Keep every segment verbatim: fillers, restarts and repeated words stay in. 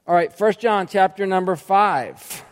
All right, First John chapter number five.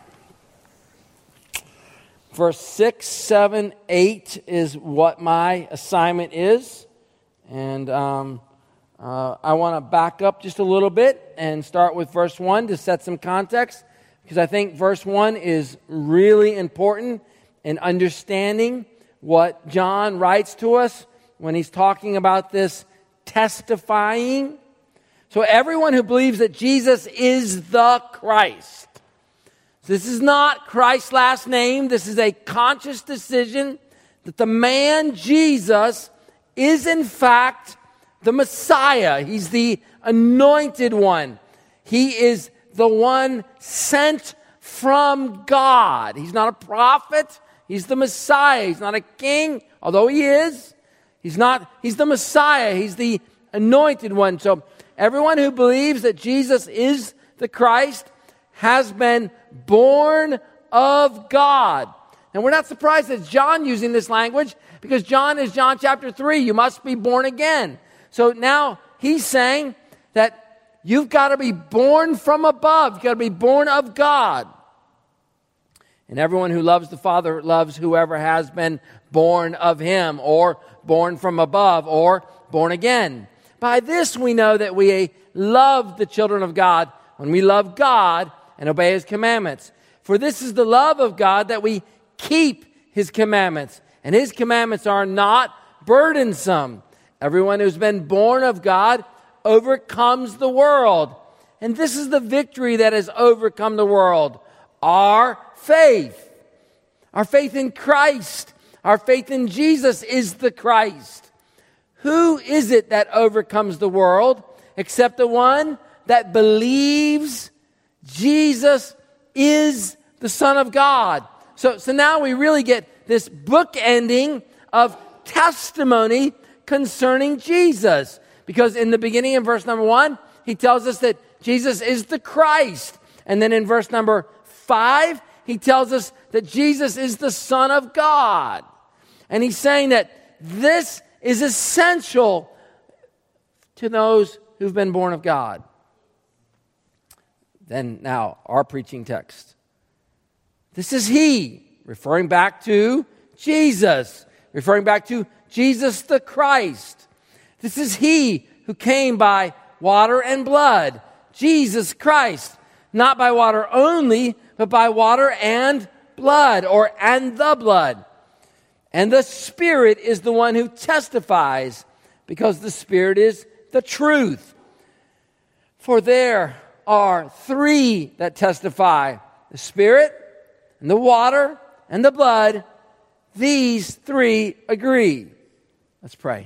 Verse six, seven, eight is what my assignment is. And um, uh, I want to back up just a little bit and start with verse one to set some context, because I think verse one is really important in understanding what John writes to us when he's talking about this testifying. So everyone who believes that Jesus is the Christ. So this is not Christ's last name. This is a conscious decision that the man Jesus is in fact the Messiah. He's the anointed one. He is the one sent from God. He's not a prophet. He's the Messiah. He's not a king, although he is. He's not, he's the Messiah. He's the anointed one. So everyone who believes that Jesus is the Christ has been born of God. And we're not surprised that John using this language, because John is John chapter three. You must be born again. So now he's saying that you've got to be born from above. You've got to be born of God. And everyone who loves the Father loves whoever has been born of him, or born from above, or born again. By this we know that we love the children of God when we love God and obey his commandments. For this is the love of God, that we keep his commandments. And his commandments are not burdensome. Everyone who's been born of God overcomes the world. And this is the victory that has overcome the world: our faith. Our faith in Christ. Our faith in Jesus is the Christ. Who is it that overcomes the world except the one that believes Jesus is the Son of God? So, so now we really get this bookending of testimony concerning Jesus. Because in the beginning, in verse number one, he tells us that Jesus is the Christ. And then in verse number five, he tells us that Jesus is the Son of God. And he's saying that this is essential to those who've been born of God. Then now, our preaching text. This is he, referring back to Jesus, referring back to Jesus the Christ. This is he who came by water and blood, Jesus Christ, not by water only, but by water and blood, or and the blood. And the Spirit is the one who testifies, because the Spirit is the truth. For there are three that testify: the Spirit, and the water, and the blood. These three agree. Let's pray.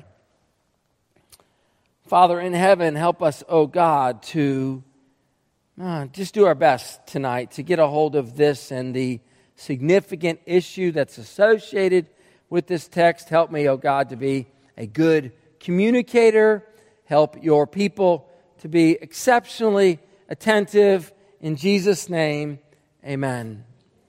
Father in heaven, help us, oh God, to uh, just do our best tonight to get a hold of this and the significant issue that's associated with this text. Help me, oh God, to be a good communicator. Help your people to be exceptionally attentive. In Jesus' name, amen.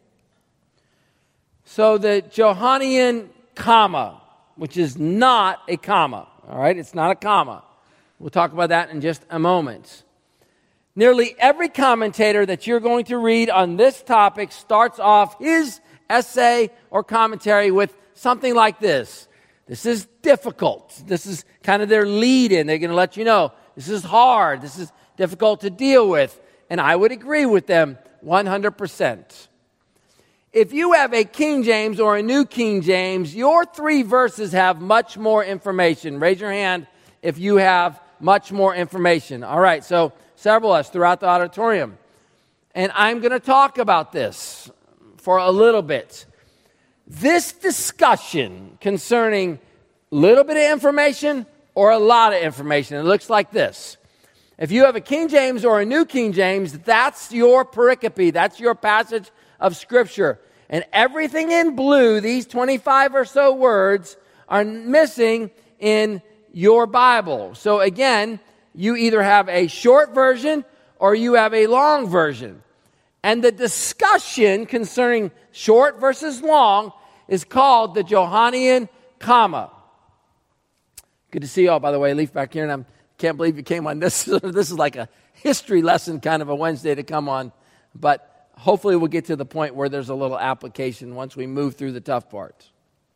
So the Johannine comma, which is not a comma, all right? It's not a comma. We'll talk about that in just a moment. Nearly every commentator that you're going to read on this topic starts off his essay or commentary with something like this: this is difficult. This is kind of their lead-in. They're going to let you know this is hard. This is difficult to deal with. And I would agree with them one hundred percent. If you have a King James or a New King James, your three verses have much more information. Raise your hand if you have much more information. All right, so several of us throughout the auditorium. And I'm going to talk about this for a little bit. This discussion concerning a little bit of information or a lot of information, it looks like this. If you have a King James or a New King James, that's your pericope, that's your passage of Scripture. And everything in blue, these twenty-five or so words, are missing in your Bible. So again, you either have a short version or you have a long version. And the discussion concerning short versus long is called the Johannine comma. Good to see you all, by the way. Leaf back here, and I'm can't believe you came on this. This is like a history lesson kind of a Wednesday to come on. But hopefully we'll get to the point where there's a little application once we move through the tough parts.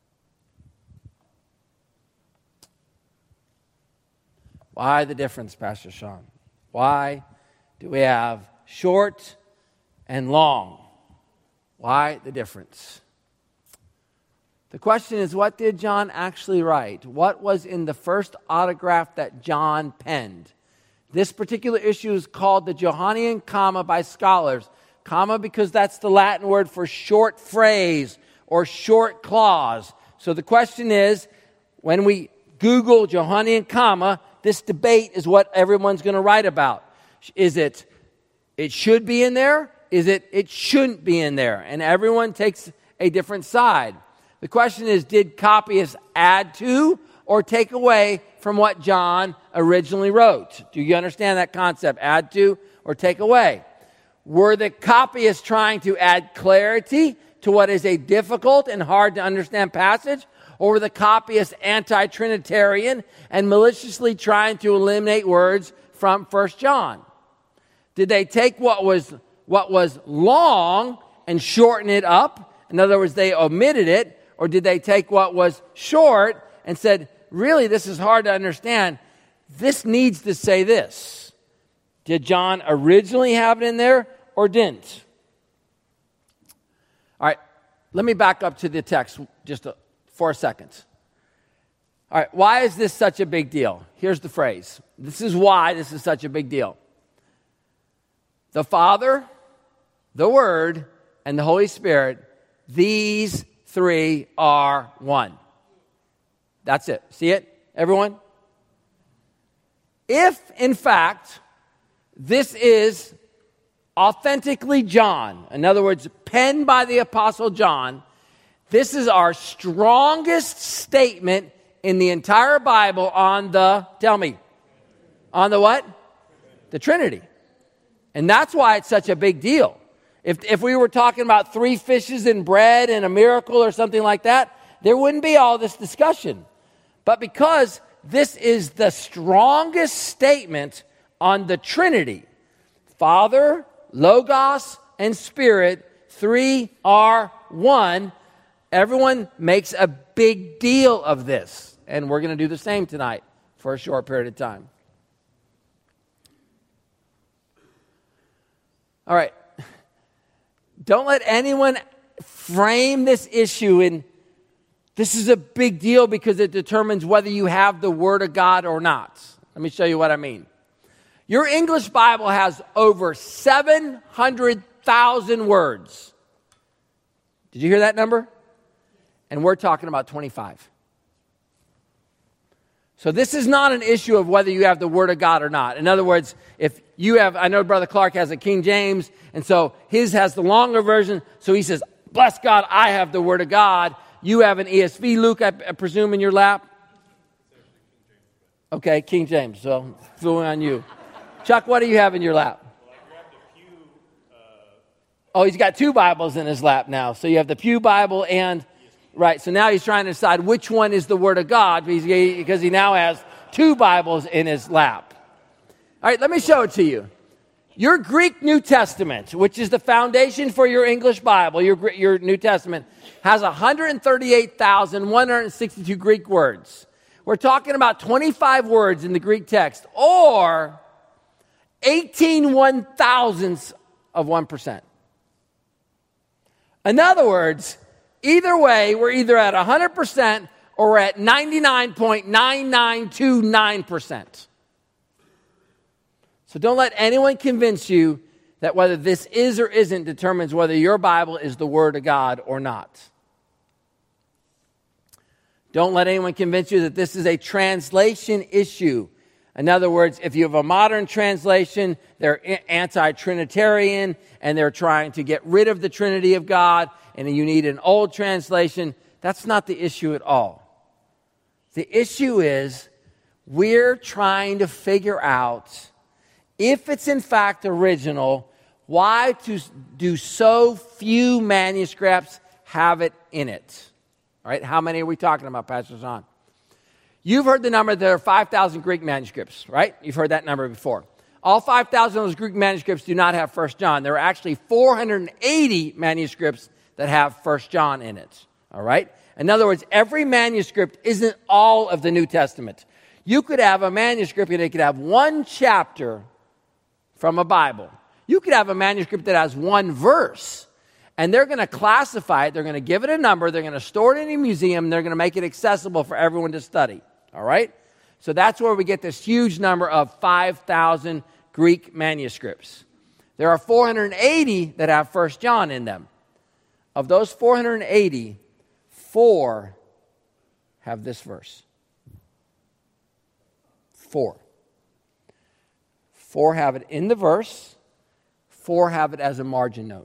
Why the difference, Pastor Sean? Why do we have short and long? Why the difference? The question is, what did John actually write? What was in the first autograph that John penned? This particular issue is called the Johannine comma by scholars. Comma because that's the Latin word for short phrase or short clause. So the question is, when we Google Johannine comma, this debate is what everyone's going to write about. Is it, it should be in there? Is it, it shouldn't be in there? And everyone takes a different side. The question is, did copyists add to or take away from what John originally wrote? Do you understand that concept? Add to or take away? Were the copyists trying to add clarity to what is a difficult and hard to understand passage? Or were the copyists anti-Trinitarian and maliciously trying to eliminate words from First John? Did they take what was, what was long and shorten it up? In other words, they omitted it. Or did they take what was short and said, really, this is hard to understand. This needs to say this. Did John originally have it in there or didn't? All right, let me back up to the text just a, for a second. All right, why is this such a big deal? Here's the phrase. This is why this is such a big deal. The Father, the Word, and the Holy Spirit, these three are one. That's it. See it, everyone? If, in fact, this is authentically John, in other words, penned by the Apostle John, this is our strongest statement in the entire Bible on the, tell me, on the what? The Trinity. And that's why it's such a big deal. If if we were talking about three fishes and bread and a miracle or something like that, there wouldn't be all this discussion. But because this is the strongest statement on the Trinity, Father, Logos, and Spirit, three are one, everyone makes a big deal of this. And we're going to do the same tonight for a short period of time. All right. Don't let anyone frame this issue in, this is a big deal because it determines whether you have the Word of God or not. Let me show you what I mean. Your English Bible has over seven hundred thousand words. Did you hear that number? And we're talking about twenty-five. So this is not an issue of whether you have the Word of God or not. In other words, if you have, I know Brother Clark has a King James, and so his has the longer version, so he says, bless God, I have the Word of God. You have an E S V, Luke, I, I presume, in your lap? Okay, King James, so flew on you. Chuck, what do you have in your lap? Well, I grabbed a Pew. Uh... Oh, he's got two Bibles in his lap now. So you have the Pew Bible and... Right, so now he's trying to decide which one is the Word of God because he now has two Bibles in his lap. All right, let me show it to you. Your Greek New Testament, which is the foundation for your English Bible, your, your New Testament, has one hundred thirty-eight thousand one hundred sixty-two Greek words. We're talking about twenty-five words in the Greek text, or eighteen one thousandths of one percent. In other words, either way, we're either at one hundred percent or we're at ninety-nine point nine nine two nine percent. So don't let anyone convince you that whether this is or isn't determines whether your Bible is the Word of God or not. Don't let anyone convince you that this is a translation issue. In other words, if you have a modern translation, they're anti-Trinitarian and they're trying to get rid of the Trinity of God, and you need an old translation. That's not the issue at all. The issue is we're trying to figure out if it's in fact original, why to do so few manuscripts have it in it? All right, how many are we talking about, Pastor John? You've heard the number, there are five thousand Greek manuscripts, right? You've heard that number before. All five thousand of those Greek manuscripts do not have First John. There are actually four hundred eighty manuscripts that have First John in it, all right? In other words, every manuscript isn't all of the New Testament. You could have a manuscript and it could have one chapter from a Bible. You could have a manuscript that has one verse, and they're going to classify it, they're going to give it a number, they're going to store it in a museum, they're going to make it accessible for everyone to study, all right? So that's where we get this huge number of five thousand Greek manuscripts. There are four hundred eighty that have First John in them. Of those four hundred eighty, four have this verse. Four. Four have it in the verse. Four have it as a margin note.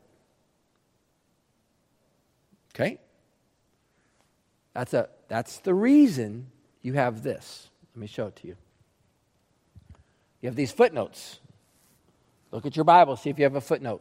Okay? That's a that's the reason you have this. Let me show it to you. You have these footnotes. Look at your Bible, see if you have a footnote.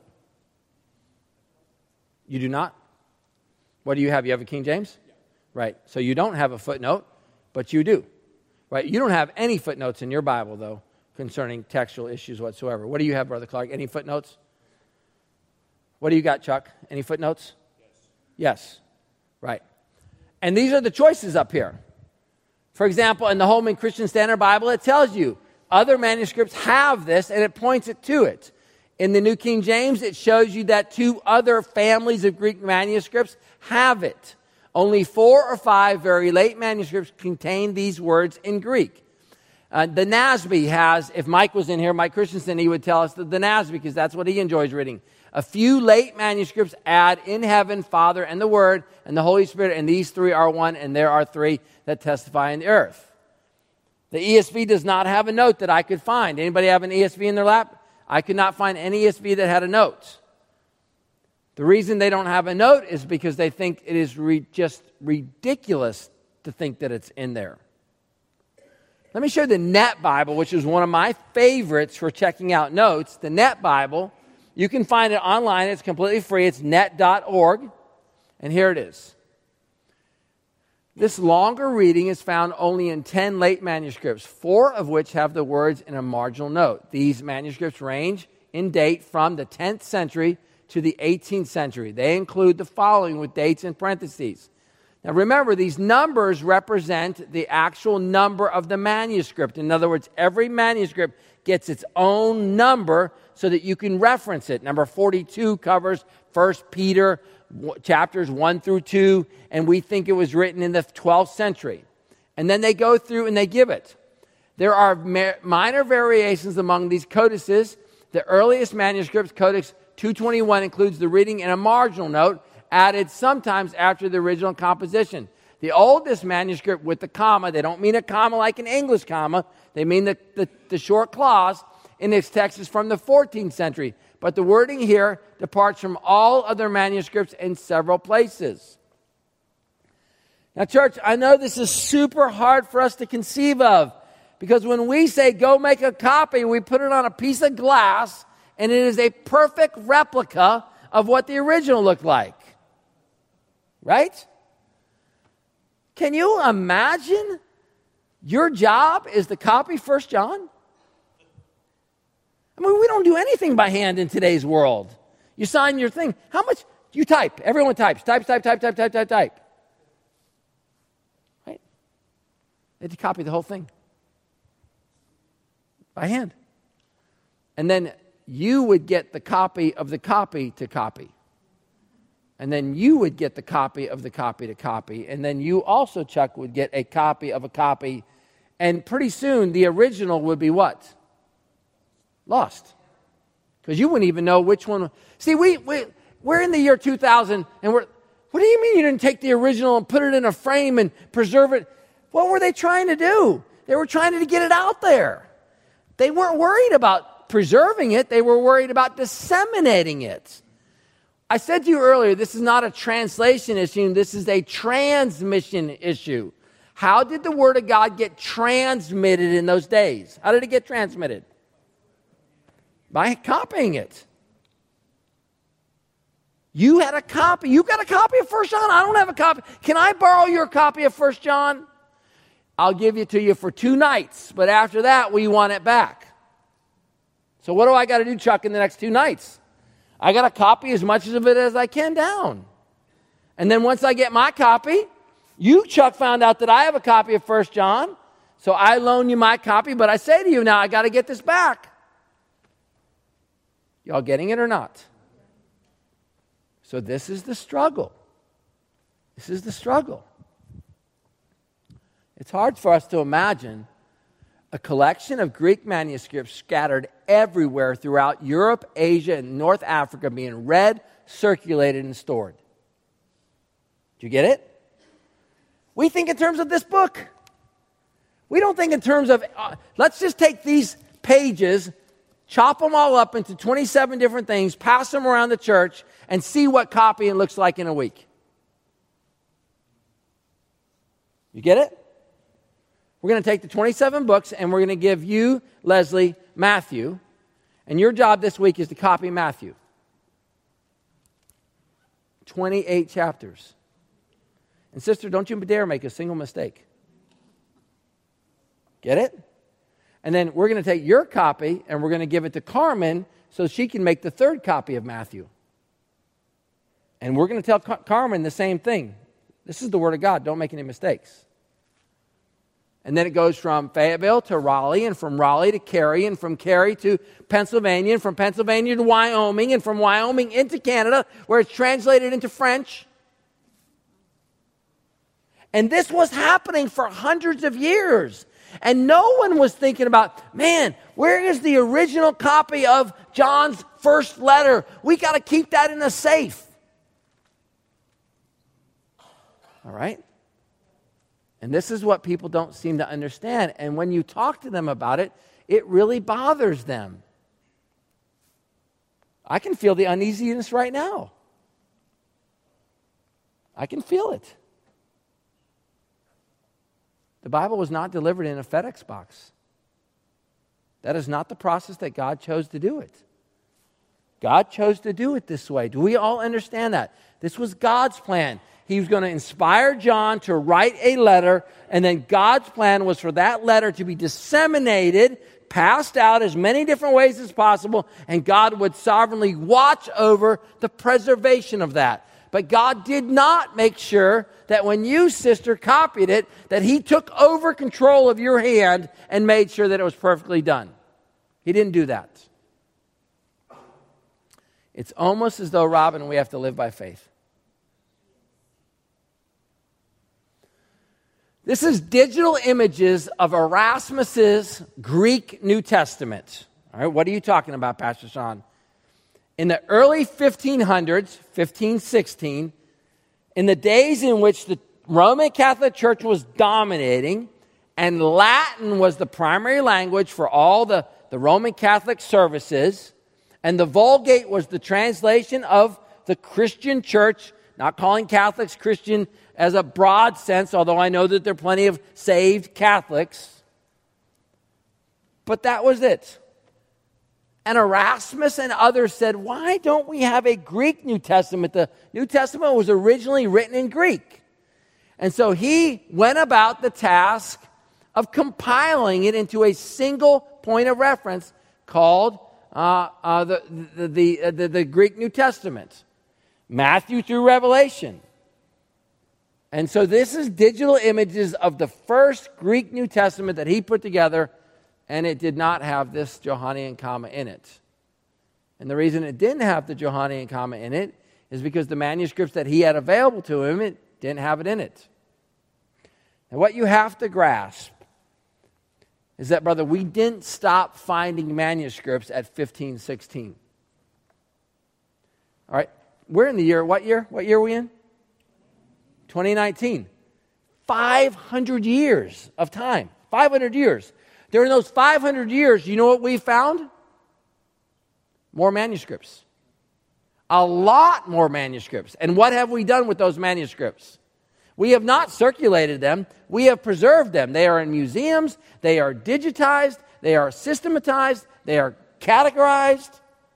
You do not? What do you have? You have a King James? Yeah. Right. So you don't have a footnote, but you do. Right? You don't have any footnotes in your Bible, though, concerning textual issues whatsoever. What do you have, Brother Clark? Any footnotes? What do you got, Chuck? Any footnotes? Yes. Yes. Right. And these are the choices up here. For example, in the Holman Christian Standard Bible, it tells you other manuscripts have this, and it points it to it. In the New King James, it shows you that two other families of Greek manuscripts have it. Only four or five very late manuscripts contain these words in Greek. Uh, the N A S B has, if Mike was in here, Mike Christensen, he would tell us that the N A S B, because that's what he enjoys reading. A few late manuscripts add in heaven, Father, and the Word, and the Holy Spirit, and these three are one, and there are three that testify in the earth. The E S V does not have a note that I could find. Anybody have an E S V in their lap? I could not find any E S V that had a note. The reason they don't have a note is because they think it is re- just ridiculous to think that it's in there. Let me show you the Net Bible, which is one of my favorites for checking out notes. The Net Bible, you can find it online. It's completely free. It's net dot org. And here it is. This longer reading is found only in ten late manuscripts, four of which have the words in a marginal note. These manuscripts range in date from the tenth century to the eighteenth century. They include the following with dates in parentheses. Now remember, these numbers represent the actual number of the manuscript. In other words, every manuscript gets its own number so that you can reference it. Number forty-two covers First Peter chapters one through two, and we think it was written in the twelfth century. And then they go through and they give it. There are ma- minor variations among these codices. The earliest manuscripts, Codex two twenty-one, includes the reading in a marginal note, added sometimes after the original composition. The oldest manuscript with the comma, they don't mean a comma like an English comma, they mean the, the, the short clause in this text is from the fourteenth century. But the wording here departs from all other manuscripts in several places. Now, church, I know this is super hard for us to conceive of, because when we say go make a copy, we put it on a piece of glass, and it is a perfect replica of what the original looked like. Right? Can you imagine your job is to copy First John? I mean, we don't do anything by hand in today's world. You sign your thing. How much? You type. Everyone types. Type, type, type, type, type, type, type. Right? They had to copy the whole thing by hand. And then you would get the copy of the copy to copy. And then you would get the copy of the copy to copy. And then you also, Chuck, would get a copy of a copy. And pretty soon, the original would be what? Lost. Because you wouldn't even know which one. See, we, we, we're in the year two thousand, and we're, what do you mean you didn't take the original and put it in a frame and preserve it? What were they trying to do? They were trying to get it out there. They weren't worried about preserving it. They were worried about disseminating it. I said to you earlier, this is not a translation issue. This is a transmission issue. How did the Word of God get transmitted in those days? How did it get transmitted? By copying it. You had a copy. You got a copy of First John. I don't have a copy. Can I borrow your copy of First John? I'll give it to you for two nights, but after that, we want it back. So what do I got to do, Chuck, in the next two nights? I got to copy as much of it as I can down. And then once I get my copy, you, Chuck, found out that I have a copy of First John, so I loan you my copy, but I say to you now, I got to get this back. Y'all getting it or not? So this is the struggle. This is the struggle. It's hard for us to imagine a collection of Greek manuscripts scattered everywhere throughout Europe, Asia, and North Africa being read, circulated, and stored. Do you get it? We think in terms of this book. We don't think in terms of, uh, let's just take these pages, chop them all up into twenty-seven different things, pass them around the church, and see what copying looks like in a week. You get it? We're going to take the twenty-seven books and we're going to give you, Leslie, Matthew. And your job this week is to copy Matthew. twenty-eight chapters. And sister, don't you dare make a single mistake. Get it? And then we're going to take your copy and we're going to give it to Carmen so she can make the third copy of Matthew. And we're going to tell Car- Carmen the same thing. This is the Word of God. Don't make any mistakes. And then it goes from Fayetteville to Raleigh, and from Raleigh to Cary, and from Cary to Pennsylvania, and from Pennsylvania to Wyoming, and from Wyoming into Canada, where it's translated into French. And this was happening for hundreds of years. And no one was thinking about, man, where is the original copy of John's first letter? We got to keep that in a safe. All right? And this is what people don't seem to understand. And when you talk to them about it, it really bothers them. I can feel the uneasiness right now. I can feel it. The Bible was not delivered in a FedEx box. That is not the process that God chose to do it. God chose to do it this way. Do we all understand that? This was God's plan. He was going to inspire John to write a letter, and then God's plan was for that letter to be disseminated, passed out as many different ways as possible, and God would sovereignly watch over the preservation of that. But God did not make sure that when you, sister, copied it, that He took over control of your hand and made sure that it was perfectly done. He didn't do that. It's almost as though, Robin, we have to live by faith. This is digital images of Erasmus's Greek New Testament. All right, what are you talking about, Pastor Sean? In the early fifteen hundreds, fifteen sixteen, in the days in which the Roman Catholic Church was dominating and Latin was the primary language for all the, the Roman Catholic services, and the Vulgate was the translation of the Christian church, not calling Catholics Christian as a broad sense, although I know that there are plenty of saved Catholics. But that was it. And Erasmus and others said, why don't we have a Greek New Testament? The New Testament was originally written in Greek. And so he went about the task of compiling it into a single point of reference called uh, uh, the, the, the, uh, the, the Greek New Testament. Matthew through Revelation. And so this is digital images of the first Greek New Testament that he put together, and it did not have this Johannine comma in it. And the reason it didn't have the Johannine comma in it is because the manuscripts that he had available to him, it didn't have it in it. And what you have to grasp is that, brother, we didn't stop finding manuscripts at fifteen sixteen. All right, we're in the year, what year? What year are we in? twenty nineteen. five hundred years of time. five hundred years. During those five hundred years, you know what we found? More manuscripts. A lot more manuscripts. And what have we done with those manuscripts? We have not circulated them. We have preserved them. They are in museums. They are digitized. They are systematized. They are categorized.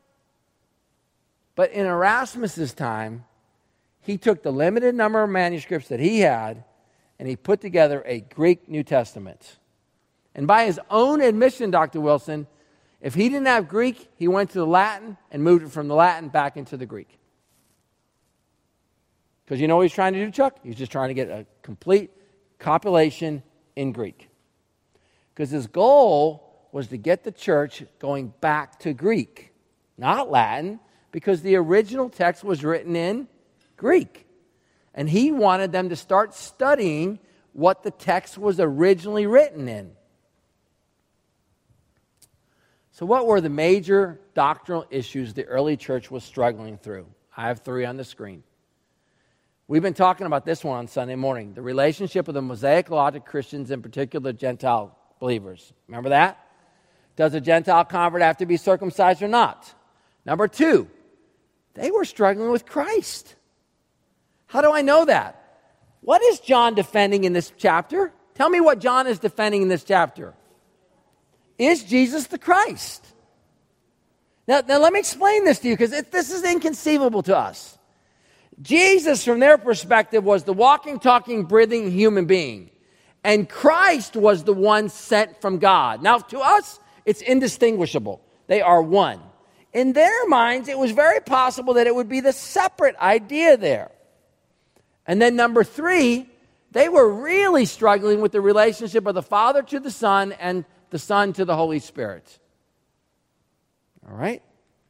But in Erasmus's time, he took the limited number of manuscripts that he had and he put together a Greek New Testament. And by his own admission, Doctor Wilson, if he didn't have Greek, he went to the Latin and moved it from the Latin back into the Greek. Because you know what he's trying to do, Chuck? He's just trying to get a complete compilation in Greek. Because his goal was to get the church going back to Greek, not Latin, because the original text was written in Greek. And he wanted them to start studying what the text was originally written in. So what were the major doctrinal issues the early church was struggling through? I have three on the screen. We've been talking about this one on Sunday morning, the relationship of the Mosaic Law to Christians, in particular Gentile believers. Remember that? Does a Gentile convert have to be circumcised or not? Number two, they were struggling with Christ. How do I know that? What is John defending in this chapter? Tell me what John is defending in this chapter. Is Jesus the Christ? Now, now let me explain this to you, because this is inconceivable to us. Jesus, from their perspective, was the walking, talking, breathing human being. And Christ was the one sent from God. Now, to us, it's indistinguishable. They are one. In their minds, it was very possible that it would be the separate idea there. And then number three, they were really struggling with the relationship of the Father to the Son and the Son to the Holy Spirit. All right?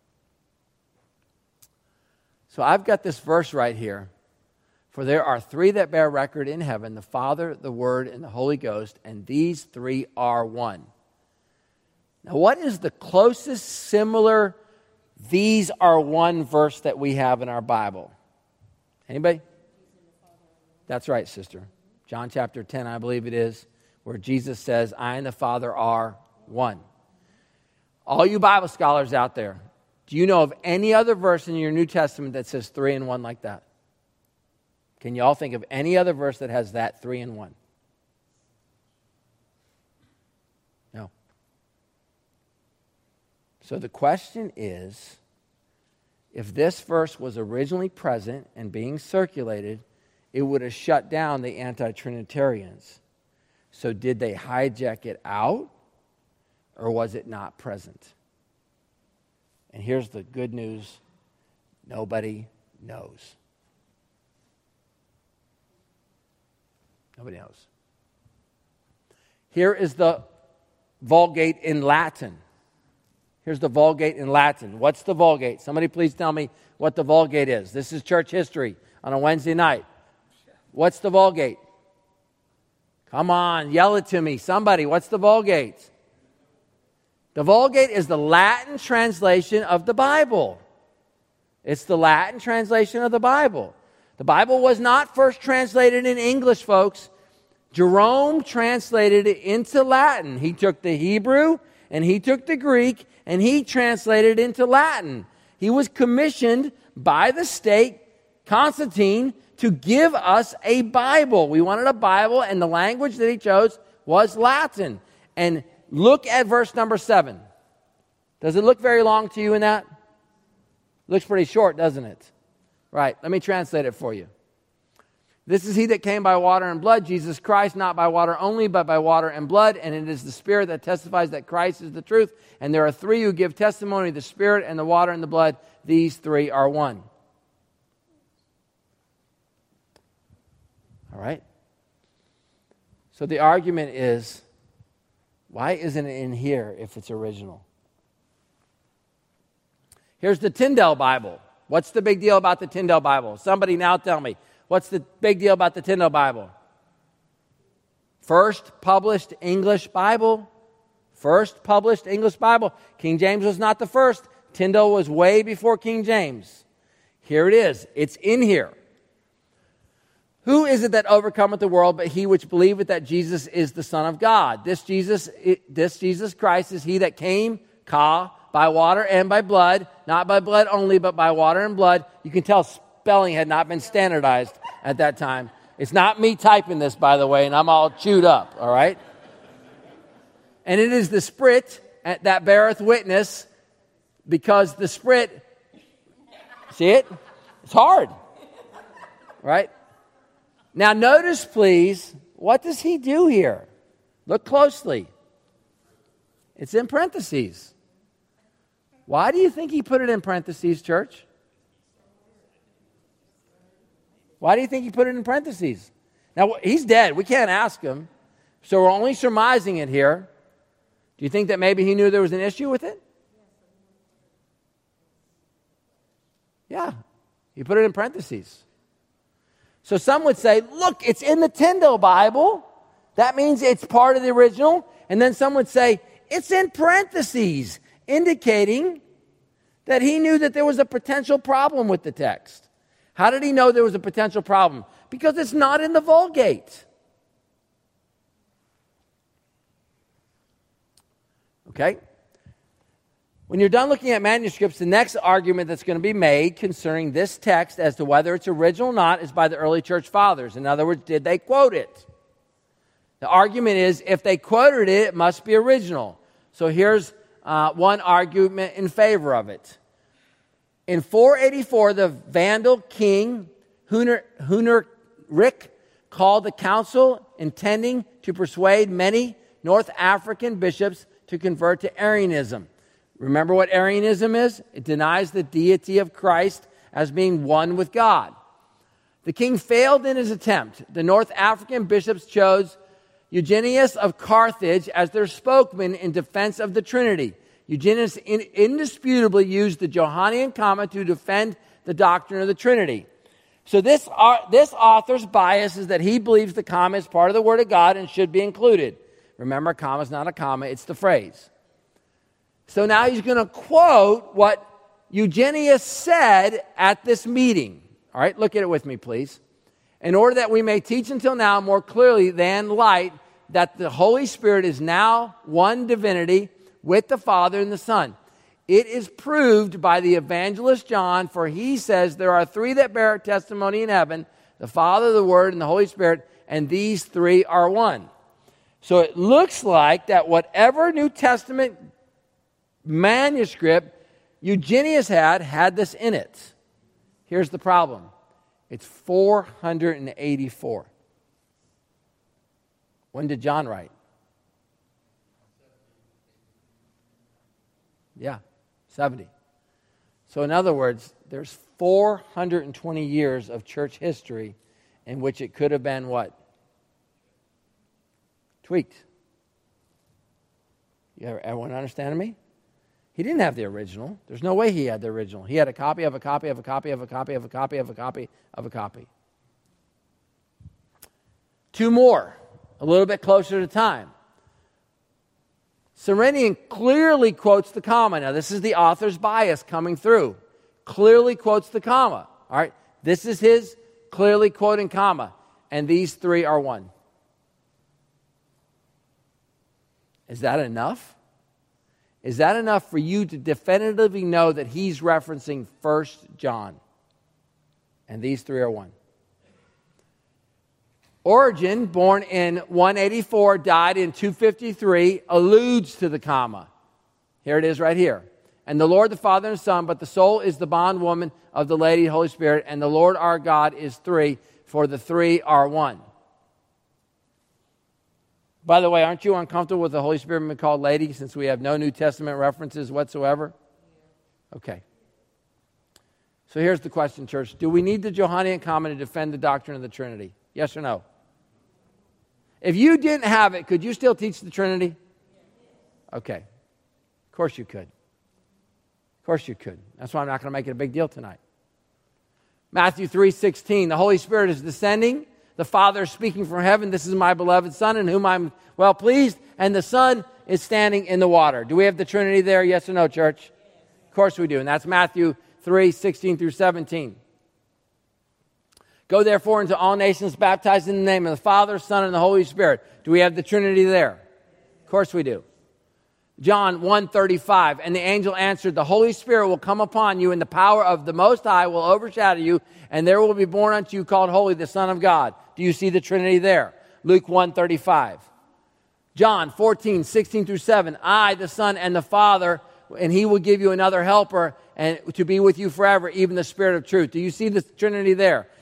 So I've got this verse right here. For there are three that bear record in heaven, the Father, the Word, and the Holy Ghost, and these three are one. Now, what is the closest similar these are one verse that we have in our Bible? Anybody? That's right, sister. John chapter ten, I believe it is, where Jesus says, I and the Father are one. All you Bible scholars out there, do you know of any other verse in your New Testament that says three and one like that? Can you all think of any other verse that has that three and one? No. So the question is, if this verse was originally present and being circulated, it would have shut down the anti-Trinitarians. So did they hijack it out, or was it not present? And here's the good news. Nobody knows. Nobody knows. Here is the Vulgate in Latin. Here's the Vulgate in Latin. What's the Vulgate? Somebody please tell me what the Vulgate is. This is church history on a Wednesday night. What's the Vulgate? Come on, yell it to me. Somebody, what's the Vulgate? The Vulgate is the Latin translation of the Bible. It's the Latin translation of the Bible. The Bible was not first translated in English, folks. Jerome translated it into Latin. He took the Hebrew and he took the Greek and he translated it into Latin. He was commissioned by the state, Constantine, to give us a Bible. We wanted a Bible, and the language that he chose was Latin. And look at verse number seven. Does it look very long to you in that? Looks pretty short, doesn't it? Right, let me translate it for you. This is he that came by water and blood, Jesus Christ, not by water only, but by water and blood. And it is the Spirit that testifies that Christ is the truth. And there are three who give testimony, the Spirit and the water and the blood. These three are one. All right? So the argument is, why isn't it in here if it's original? Here's the Tyndale Bible. What's the big deal about the Tyndale Bible? Somebody now tell me. What's the big deal about the Tyndale Bible? First published English Bible. First published English Bible. King James was not the first. Tyndale was way before King James. Here it is. It's in here. Who is it that overcometh the world but he which believeth that Jesus is the Son of God? This Jesus, this Jesus Christ is he that came, ka, by water and by blood, not by blood only, but by water and blood. You can tell spelling had not been standardized at that time. It's not me typing this, by the way, and I'm all chewed up, all right? And it is the Spirit that beareth witness, because the Spirit, see it? It's hard, right? Now notice, please, what does he do here? Look closely. It's in parentheses. Why do you think he put it in parentheses, church? Why do you think he put it in parentheses? Now, he's dead. We can't ask him. So we're only surmising it here. Do you think that maybe he knew there was an issue with it? Yeah. He put it in parentheses. So some would say, look, it's in the Tyndale Bible. That means it's part of the original. And then some would say, it's in parentheses, indicating that he knew that there was a potential problem with the text. How did he know there was a potential problem? Because it's not in the Vulgate. Okay? When you're done looking at manuscripts, the next argument that's going to be made concerning this text as to whether it's original or not is by the early church fathers. In other words, did they quote it? The argument is, if they quoted it, it must be original. So here's uh, one argument in favor of it. In four eighty-four, the Vandal king Huner, Huneric called the council, intending to persuade many North African bishops to convert to Arianism. Remember what Arianism is? It denies the deity of Christ as being one with God. The king failed in his attempt. The North African bishops chose Eugenius of Carthage as their spokesman in defense of the Trinity. Eugenius in, indisputably used the Johannine comma to defend the doctrine of the Trinity. So this, uh, this author's bias is that he believes the comma is part of the Word of God and should be included. Remember, a comma is not a comma, it's the phrase. So now he's going to quote what Eugenius said at this meeting. All right, look at it with me, please. In order that we may teach until now more clearly than light that the Holy Spirit is now one divinity with the Father and the Son. It is proved by the evangelist John, for he says there are three that bear testimony in heaven, the Father, the Word, and the Holy Spirit, and these three are one. So it looks like that whatever New Testament manuscript Eugenius had, had this in it. Here's the problem. It's four hundred eighty-four. When did John write? Yeah, seventy. So in other words, there's four hundred twenty years of church history in which it could have been what? Tweaked. You ever, everyone understanding me? He didn't have the original. There's no way he had the original. He had a copy of a copy of a copy of a copy of a copy of a copy of a copy. Two more, a little bit closer to time. Cyrenian clearly quotes the comma. Now, this is the author's bias coming through. Clearly quotes the comma. All right, this is his clearly quoting comma. And these three are one. Is that enough? Is that enough for you to definitively know that he's referencing First John? And these three are one. Origen, born in one eighty-four, died in two fifty-three, alludes to the comma. Here it is right here. And the Lord, the Father, and Son, but the soul is the bondwoman of the Lady, Holy Spirit, and the Lord our God is three, for the three are one. By the way, aren't you uncomfortable with the Holy Spirit being called Lady since we have no New Testament references whatsoever? Okay. So here's the question, church. Do we need the Johannine comma to defend the doctrine of the Trinity? Yes or no? If you didn't have it, could you still teach the Trinity? Okay. Of course you could. Of course you could. That's why I'm not going to make it a big deal tonight. Matthew three sixteen, the Holy Spirit is descending. The Father is speaking from heaven. This is my beloved Son in whom I'm well pleased. And the Son is standing in the water. Do we have the Trinity there? Yes or no, church? Of course we do. And that's Matthew three sixteen through seventeen. Go therefore into all nations, baptized in the name of the Father, Son, and the Holy Spirit. Do we have the Trinity there? Of course we do. John one thirty-five, and the angel answered, the Holy Spirit will come upon you, and the power of the Most High will overshadow you, and there will be born unto you called Holy, the Son of God. Do you see the Trinity there? Luke one thirty-five. John fourteen sixteen through seven, I, the Son, and the Father, and he will give you another helper, and to be with you forever, even the Spirit of truth. Do you see the Trinity there?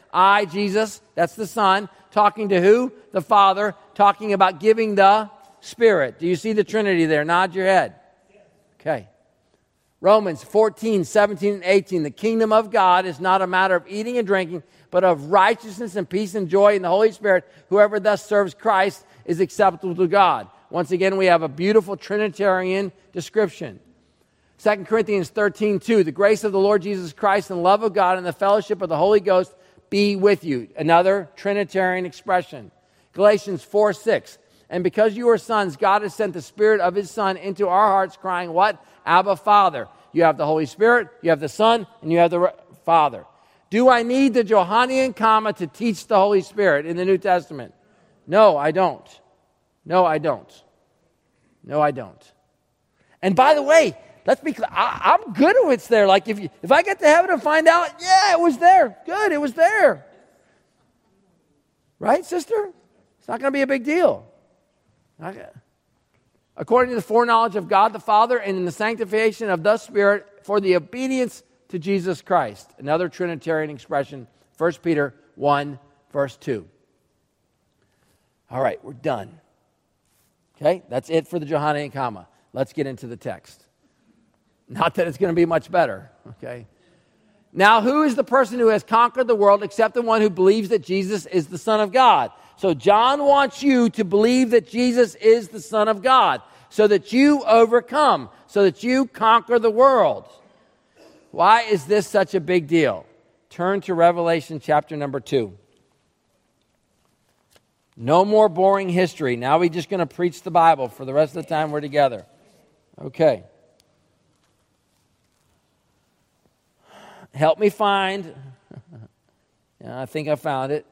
I, Jesus, that's the Son, talking to who? The Father, talking about giving the Spirit. Do you see the Trinity there? Nod your head. Okay. Romans fourteen, seventeen, and eighteen. The kingdom of God is not a matter of eating and drinking, but of righteousness and peace and joy in the Holy Spirit. Whoever thus serves Christ is acceptable to God. Once again, we have a beautiful Trinitarian description. Second Corinthians thirteen, two. The grace of the Lord Jesus Christ and the love of God and the fellowship of the Holy Ghost be with you. Another Trinitarian expression. Galatians four, six. And because you are sons, God has sent the Spirit of His Son into our hearts, crying, what? Abba, Father. You have the Holy Spirit, you have the Son, and you have the Father. Do I need the Johannine comma to teach the Holy Spirit in the New Testament? No, I don't. No, I don't. No, I don't. And by the way, let's be clear. I, I'm good if it's there. Like if you, if I get to heaven and find out, yeah, it was there. Good, it was there. Right, sister? It's not going to be a big deal. Okay. According to the foreknowledge of God the Father and in the sanctification of the Spirit for the obedience to Jesus Christ. Another Trinitarian expression, First Peter one, verse two. All right, we're done. Okay, that's it for the Johannine comma. Let's get into the text. Not that it's going to be much better, okay? Now, who is the person who has conquered the world except the one who believes that Jesus is the Son of God? So John wants you to believe that Jesus is the Son of God so that you overcome, so that you conquer the world. Why is this such a big deal? Turn to Revelation chapter number two. No more boring history. Now we're just going to preach the Bible for the rest of the time we're together. Okay. Help me find. Yeah, I think I found it.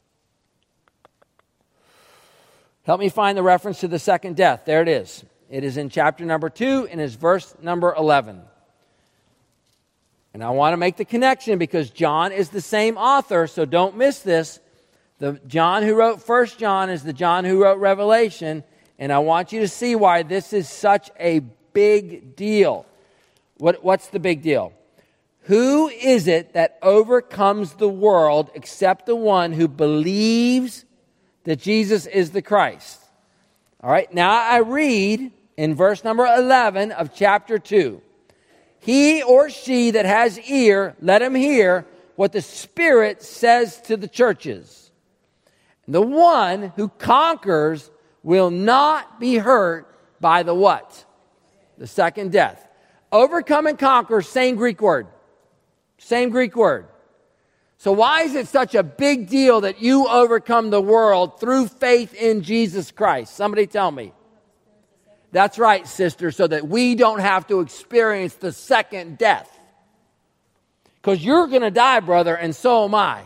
Help me find the reference to the second death. There it is. It is in chapter number two and is verse number eleven. And I want to make the connection because John is the same author, so don't miss this. The John who wrote First John is the John who wrote Revelation, and I want you to see why this is such a big deal. What, what's the big deal? Who is it that overcomes the world except the one who believes that Jesus is the Christ? All right, now I read in verse number eleven of chapter two. He or she that has ear, let him hear what the Spirit says to the churches. The one who conquers will not be hurt by the what? The second death. Overcome and conquer, same Greek word. Same Greek word. So why is it such a big deal that you overcome the world through faith in Jesus Christ? Somebody tell me. That's right, sister, so that we don't have to experience the second death. Because you're going to die, brother, and so am I.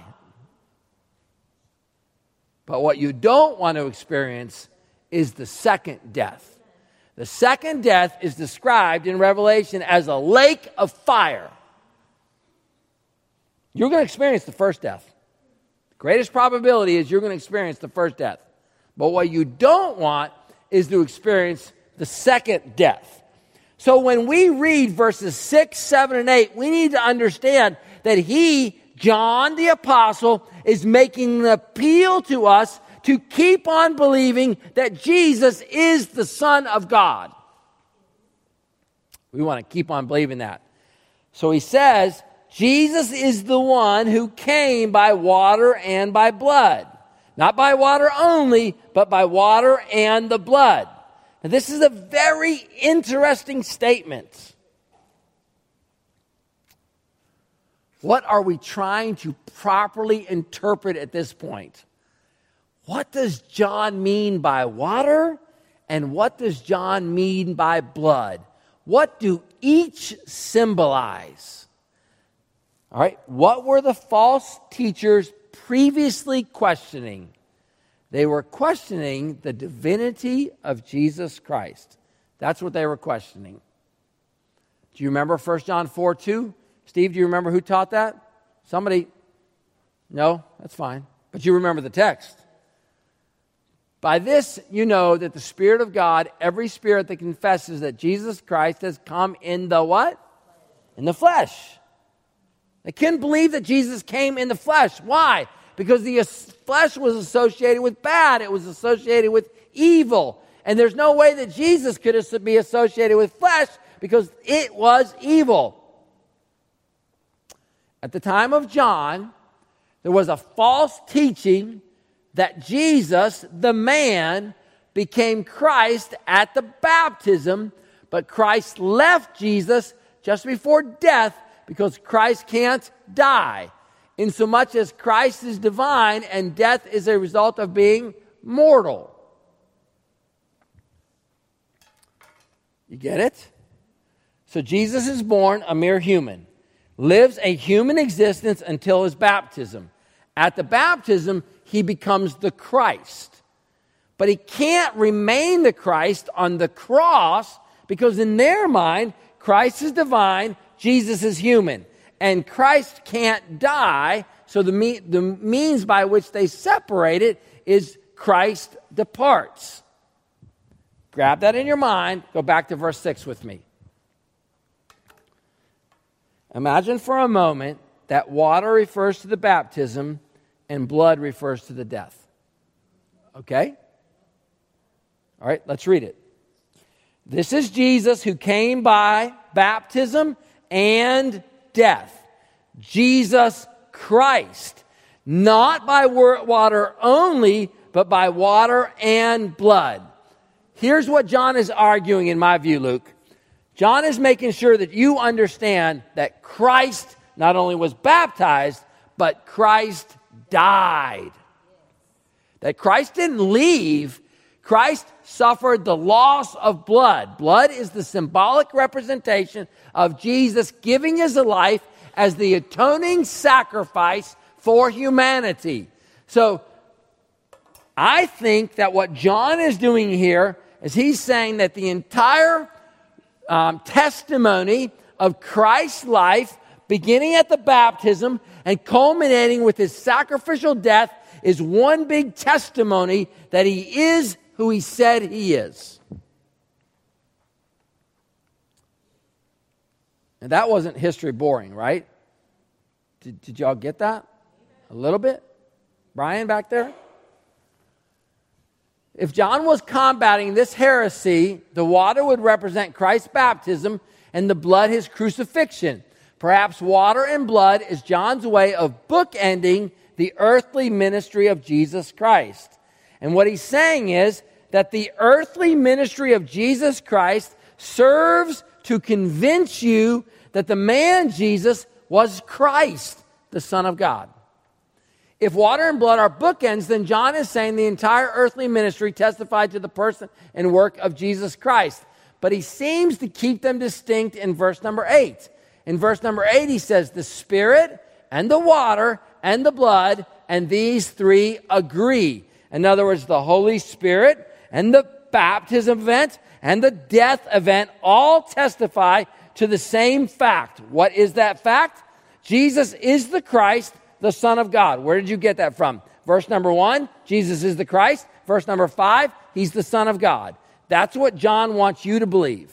But what you don't want to experience is the second death. The second death is described in Revelation as a lake of fire. You're going to experience the first death. The greatest probability is you're going to experience the first death. But what you don't want is to experience the second death. So when we read verses six, seven, and eight, we need to understand that he, John the Apostle, is making an appeal to us to keep on believing that Jesus is the Son of God. We want to keep on believing that. So he says, Jesus is the one who came by water and by blood. Not by water only, but by water and the blood. Now, this is a very interesting statement. What are we trying to properly interpret at this point? What does John mean by water? And what does John mean by blood? What do each symbolize? All right, what were the false teachers previously questioning? They were questioning the divinity of Jesus Christ. That's what they were questioning. Do you remember First John four two? Steve, do you remember who taught that? Somebody? No? That's fine. But you remember the text. By this you know that the Spirit of God, every spirit that confesses that Jesus Christ has come in the what? In the flesh. They couldn't believe that Jesus came in the flesh. Why? Because the flesh was associated with bad. It was associated with evil. And there's no way that Jesus could be associated with flesh because it was evil. At the time of John, there was a false teaching that Jesus, the man, became Christ at the baptism, but Christ left Jesus just before death because Christ can't die, insomuch as Christ is divine and death is a result of being mortal. You get it? So Jesus is born a mere human, lives a human existence until his baptism. At the baptism, he becomes the Christ. But he can't remain the Christ on the cross because in their mind, Christ is divine, Jesus is human. And Christ can't die, so the, me- the means by which they separate it is Christ departs. Grab that in your mind. Go back to verse six with me. Imagine for a moment that water refers to the baptism and blood refers to the death. Okay? All right, let's read it. This is Jesus who came by baptism and death. Jesus Christ. Not by water only, but by water and blood. Here's what John is arguing in my view, Luke. John is making sure that you understand that Christ not only was baptized, but Christ died. That Christ didn't leave. Christ suffered the loss of blood. Blood is the symbolic representation of Jesus giving his life as the atoning sacrifice for humanity. So, I think that what John is doing here is he's saying that the entire um, testimony of Christ's life, beginning at the baptism and culminating with his sacrificial death, is one big testimony that he is who he said he is. And that wasn't history boring, right? Did, did y'all get that? A little bit? Brian back there? If John was combating this heresy, the water would represent Christ's baptism and the blood his crucifixion. Perhaps water and blood is John's way of bookending the earthly ministry of Jesus Christ. And what he's saying is that the earthly ministry of Jesus Christ serves to convince you that the man Jesus was Christ, the Son of God. If water and blood are bookends, then John is saying the entire earthly ministry testified to the person and work of Jesus Christ. But he seems to keep them distinct in verse number eight. In verse number eight, he says, the Spirit and the water and the blood, and these three agree. In other words, the Holy Spirit and the baptism event and the death event all testify to the same fact. What is that fact? Jesus is the Christ, the Son of God. Where did you get that from? Verse number one, Jesus is the Christ. Verse number five, he's the Son of God. That's what John wants you to believe.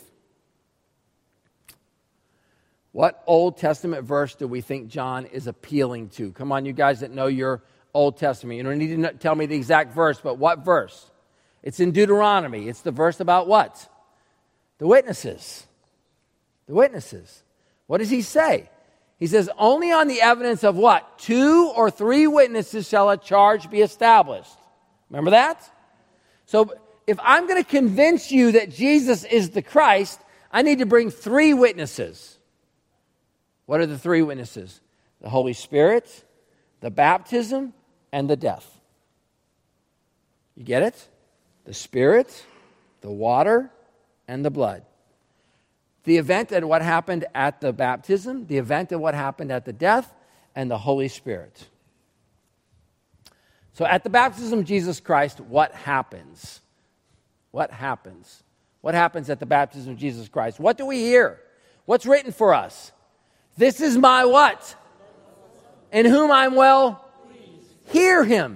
What Old Testament verse do we think John is appealing to? Come on, you guys that know your Old Testament. You don't need to tell me the exact verse, but what verse? It's in Deuteronomy. It's the verse about what? The witnesses. The witnesses. What does he say? He says, only on the evidence of what? Two or three witnesses shall a charge be established. Remember that? So if I'm going to convince you that Jesus is the Christ, I need to bring three witnesses. What are the three witnesses? The Holy Spirit, the baptism, and the death. You get it? The Spirit, the water, and the blood. The event and what happened at the baptism, the event and what happened at the death, and the Holy Spirit. So at the baptism of Jesus Christ, what happens? What happens? What happens at the baptism of Jesus Christ? What do we hear? What's written for us? This is my what? In whom I'm well? Hear him.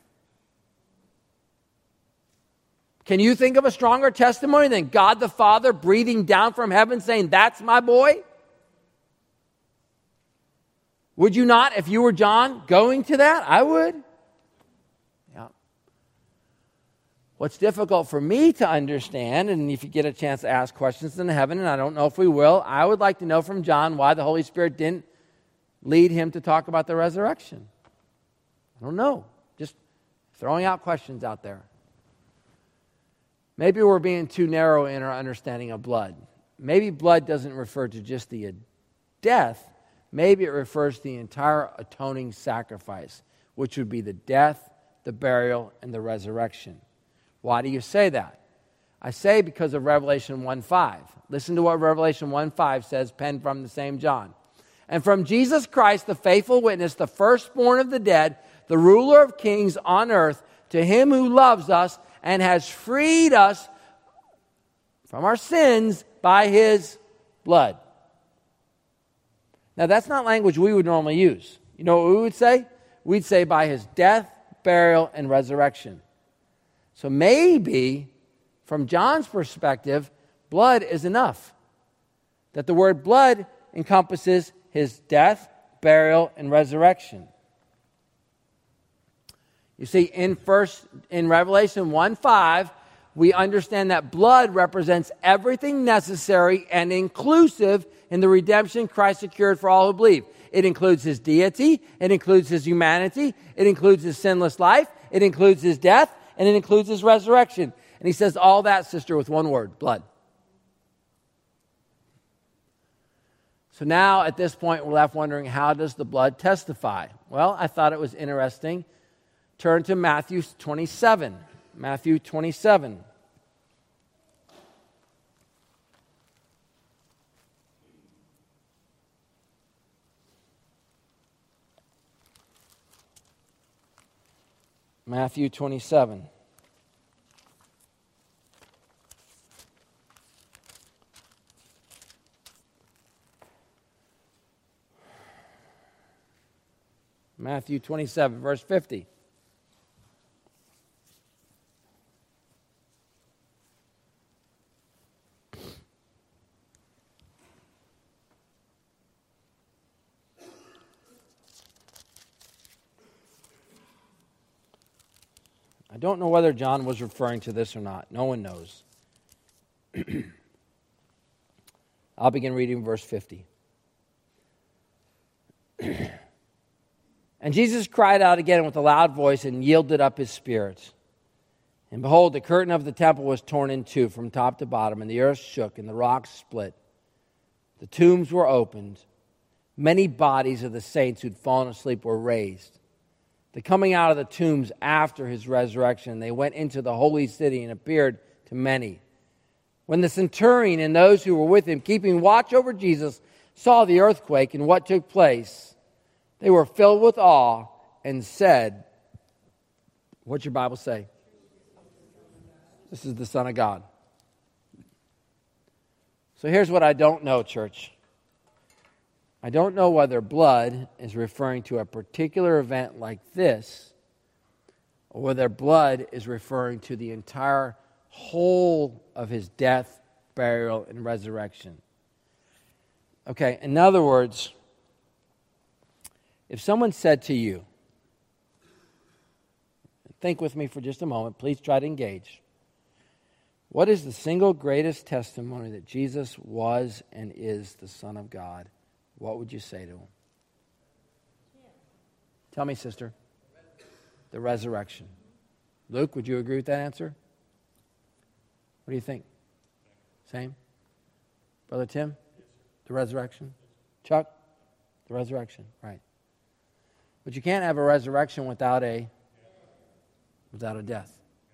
Can you think of a stronger testimony than God the Father breathing down from heaven saying, that's my boy? Would you not, if you were John, going to that? I would. Yeah. What's difficult for me to understand, and if you get a chance to ask questions in heaven, and I don't know if we will, I would like to know from John why the Holy Spirit didn't lead him to talk about the resurrection. I don't know. Just throwing out questions out there. Maybe we're being too narrow in our understanding of blood. Maybe blood doesn't refer to just the death. Maybe it refers to the entire atoning sacrifice, which would be the death, the burial, and the resurrection. Why do you say that? I say because of Revelation one five. Listen to what Revelation one five says, penned from the same John. And from Jesus Christ, the faithful witness, the firstborn of the dead, the ruler of kings on earth, to him who loves us and has freed us from our sins by his blood. Now, that's not language we would normally use. You know what we would say? We'd say by his death, burial, and resurrection. So maybe, from John's perspective, blood is enough. That the word blood encompasses his death, burial, and resurrection. You see, in first in Revelation one five, we understand that blood represents everything necessary and inclusive in the redemption Christ secured for all who believe. It includes his deity, it includes his humanity, it includes his sinless life, it includes his death, and it includes his resurrection. And he says all that, sister, with one word, blood. So now, at this point, we're left wondering, how does the blood testify? Well, I thought it was interesting. Turn to Matthew twenty-seven. Matthew twenty-seven. Matthew twenty-seven. Matthew twenty-seven, verse fifty. I don't know whether John was referring to this or not. No one knows. I'll begin reading verse fifty. And Jesus cried out again with a loud voice and yielded up his spirit. And behold, the curtain of the temple was torn in two from top to bottom, and the earth shook, and the rocks split. The tombs were opened. Many bodies of the saints who'd fallen asleep were raised. The coming out of the tombs after his resurrection, they went into the holy city and appeared to many. When the centurion and those who were with him, keeping watch over Jesus, saw the earthquake and what took place, they were filled with awe and said, what's your Bible say? This is the Son of God. So here's what I don't know, church. I don't know whether blood is referring to a particular event like this, or whether blood is referring to the entire whole of his death, burial, and resurrection. Okay, in other words, if someone said to you, think with me for just a moment, please try to engage. What is the single greatest testimony that Jesus was and is the Son of God? What would you say to him? Tell me, sister. The resurrection. Luke, would you agree with that answer? What do you think? Same? Brother Tim? The resurrection? Chuck? The resurrection, right. But you can't have a resurrection without a without a death.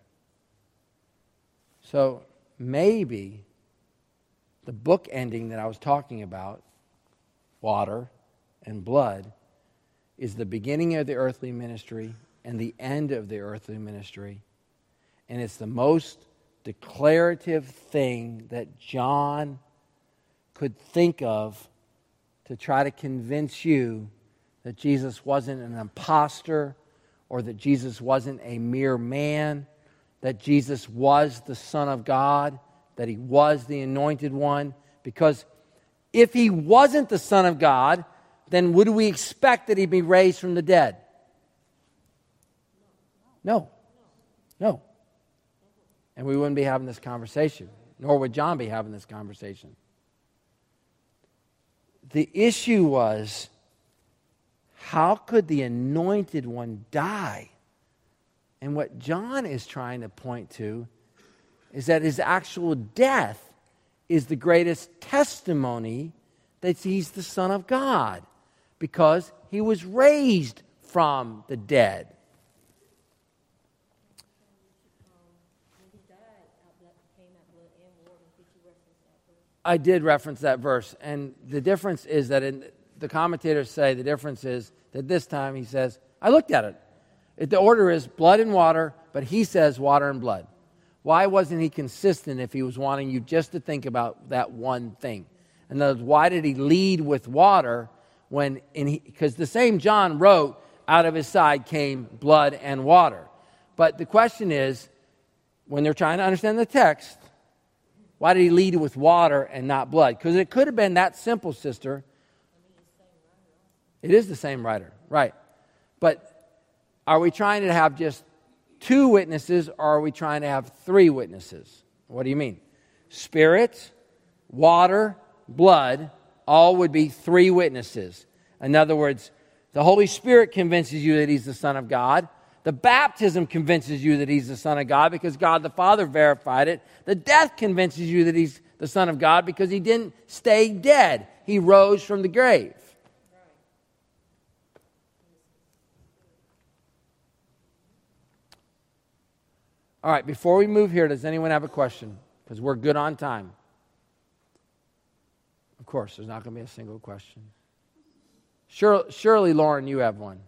So maybe the book ending that I was talking about, water and blood, is the beginning of the earthly ministry and the end of the earthly ministry. And it's the most declarative thing that John could think of to try to convince you that Jesus wasn't an imposter, or that Jesus wasn't a mere man, that Jesus was the Son of God, that he was the Anointed One. Because if he wasn't the Son of God, then would we expect that he'd be raised from the dead? No. No. And we wouldn't be having this conversation, nor would John be having this conversation. The issue was, how could the anointed one die? And what John is trying to point to is that his actual death is the greatest testimony that he's the Son of God, because he was raised from the dead. I did reference that verse, and the difference is that in, the commentators say the difference is that this time he says, I looked at it. it. The order is blood and water, but he says water and blood. Why wasn't he consistent if he was wanting you just to think about that one thing? In other words, why did he lead with water when, because the same John wrote, out of his side came blood and water. But the question is, when they're trying to understand the text, why did he lead with water and not blood? Because it could have been that simple, sister. It is the same writer, right. But are we trying to have just two witnesses, or are we trying to have three witnesses? What do you mean? Spirit, water, blood, all would be three witnesses. In other words, the Holy Spirit convinces you that he's the Son of God. The baptism convinces you that he's the Son of God because God the Father verified it. The death convinces you that he's the Son of God because he didn't stay dead. He rose from the grave. All right, before we move here, does anyone have a question? Because we're good on time. Of course, there's not going to be a single question. Surely, surely, Lauren, you have one.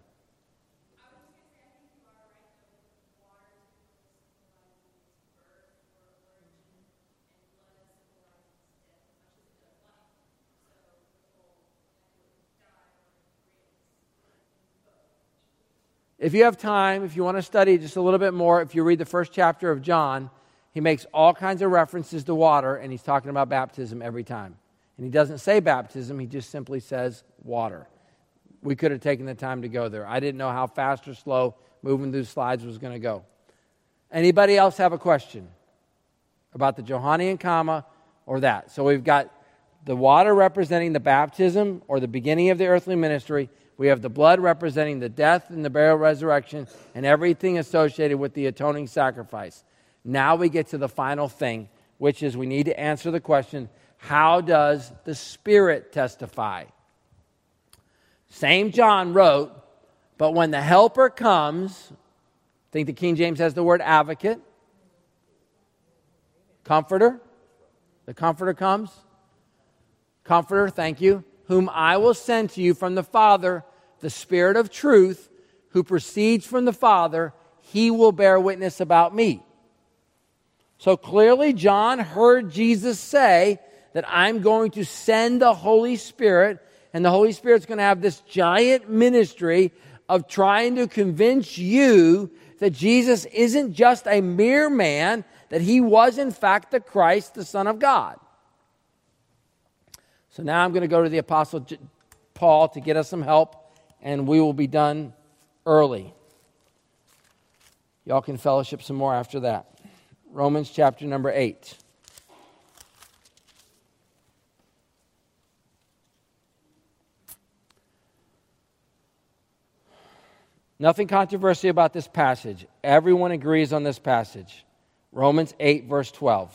If you have time, if you want to study just a little bit more, if you read the first chapter of John, he makes all kinds of references to water, and he's talking about baptism every time. And he doesn't say baptism, he just simply says water. We could have taken the time to go there. I didn't know how fast or slow moving through slides was going to go. Anybody else have a question about the Johannine comma or that? So we've got the water representing the baptism or the beginning of the earthly ministry. We have the blood representing the death and the burial, resurrection, and everything associated with the atoning sacrifice. Now we get to the final thing, which is we need to answer the question, how does the Spirit testify? Same John wrote, but when the Helper comes, I think the King James has the word advocate, Comforter, the Comforter comes. Comforter, thank you. Whom I will send to you from the Father, the Spirit of truth, who proceeds from the Father, he will bear witness about me. So clearly John heard Jesus say that I'm going to send the Holy Spirit, and the Holy Spirit's going to have this giant ministry of trying to convince you that Jesus isn't just a mere man, that he was in fact the Christ, the Son of God. So now I'm going to go to the Apostle Paul to get us some help, and we will be done early. Y'all can fellowship some more after that. Romans chapter number eight. Nothing controversial about this passage. Everyone agrees on this passage. Romans eight, verse twelve.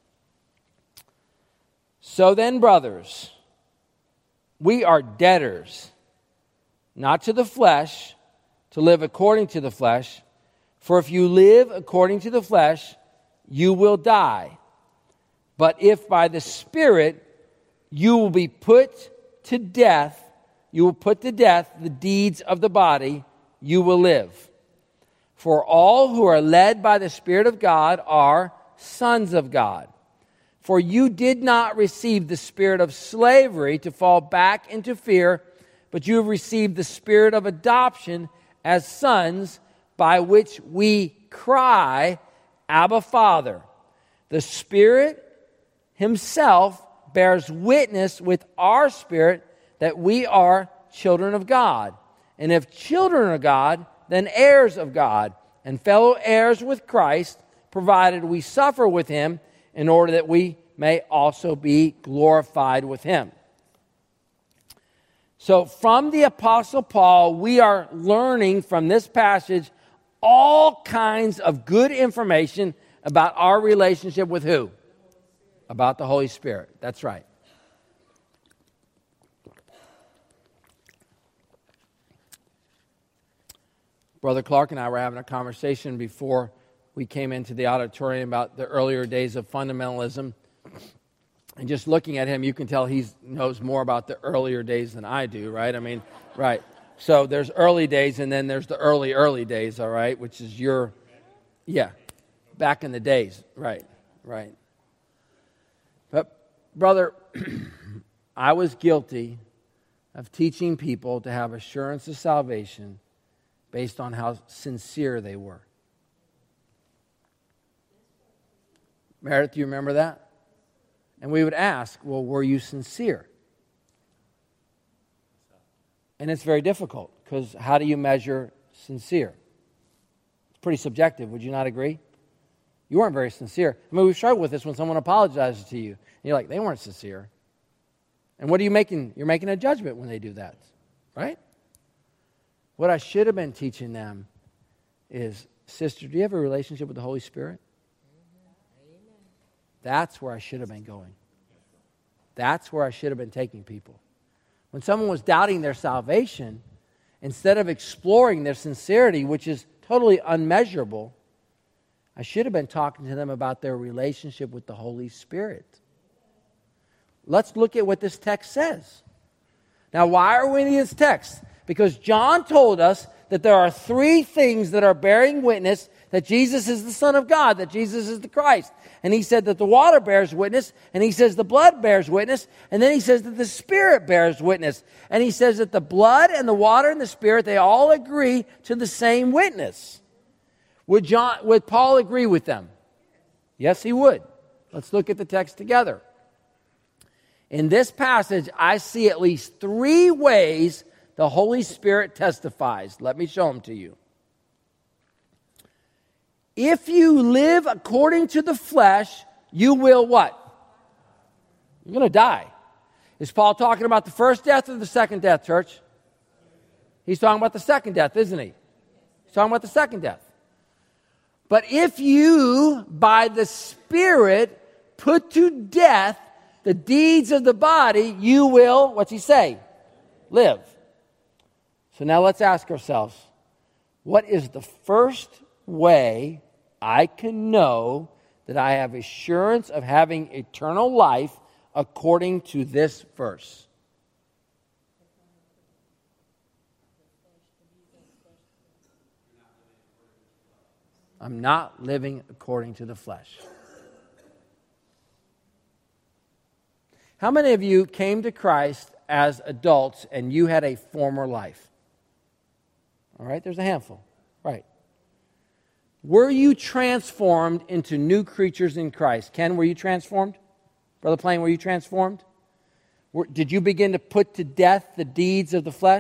So then, brothers, we are debtors, not to the flesh, to live according to the flesh. For if you live according to the flesh, you will die. But if by the Spirit you will be put to death, you will put to death the deeds of the body, you will live. For all who are led by the Spirit of God are sons of God. For you did not receive the spirit of slavery to fall back into fear, but you have received the spirit of adoption as sons, by which we cry, Abba, Father. The Spirit himself bears witness with our spirit that we are children of God. And if children of God, then heirs of God, and fellow heirs with Christ, provided we suffer with him, in order that we may also be glorified with him. So from the Apostle Paul, we are learning from this passage all kinds of good information about our relationship with who? About the Holy Spirit. That's right. Brother Clark and I were having a conversation before we came into the auditorium about the earlier days of fundamentalism. And just looking at him, you can tell he knows more about the earlier days than I do, right? I mean, right. So there's early days, and then there's the early, early days, all right, which is your, yeah, back in the days, right, right. But, brother, I was guilty of teaching people to have assurance of salvation based on how sincere they were. Meredith, do you remember that? And we would ask, well, were you sincere? And it's very difficult, because how do you measure sincere? It's pretty subjective, would you not agree? You weren't very sincere. I mean, we've struggled with this when someone apologizes to you. And you're like, they weren't sincere. And what are you making? You're making a judgment when they do that, right? What I should have been teaching them is, sister, do you have a relationship with the Holy Spirit? That's where I should have been going. That's where I should have been taking people. When someone was doubting their salvation, instead of exploring their sincerity, which is totally unmeasurable, I should have been talking to them about their relationship with the Holy Spirit. Let's look at what this text says. Now, why are we in this text? Because John told us that there are three things that are bearing witness that Jesus is the Son of God, that Jesus is the Christ. And he said that the water bears witness, and he says the blood bears witness, and then he says that the Spirit bears witness. And he says that the blood and the water and the Spirit, they all agree to the same witness. Would John, would Paul agree with them? Yes, he would. Let's look at the text together. In this passage, I see at least three ways the Holy Spirit testifies. Let me show them to you. If you live according to the flesh, you will what? You're going to die. Is Paul talking about the first death or the second death, church? He's talking about the second death, isn't he? He's talking about the second death. But if you, by the Spirit, put to death the deeds of the body, you will, what's he say? Live. So now let's ask ourselves, what is the first way I can know that I have assurance of having eternal life according to this verse? I'm not living according to the flesh. How many of you came to Christ as adults and you had a former life? All right, there's a handful. Right. Were you transformed into new creatures in Christ? Ken, were you transformed? Brother Plain, were you transformed? Were, did you begin to put to death the deeds of the flesh?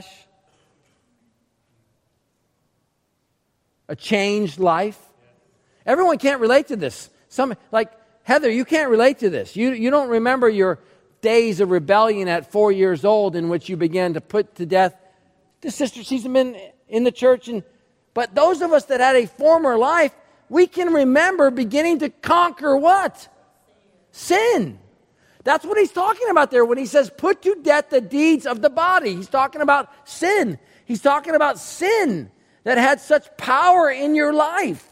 A changed life? Everyone can't relate to this. Some, like Heather, you can't relate to this. You, you don't remember your days of rebellion at four years old in which you began to put to death. The sister, she's been in the church, and but those of us that had a former life, we can remember beginning to conquer what? Sin. That's what he's talking about there when he says, put to death the deeds of the body. He's talking about sin. He's talking about sin that had such power in your life.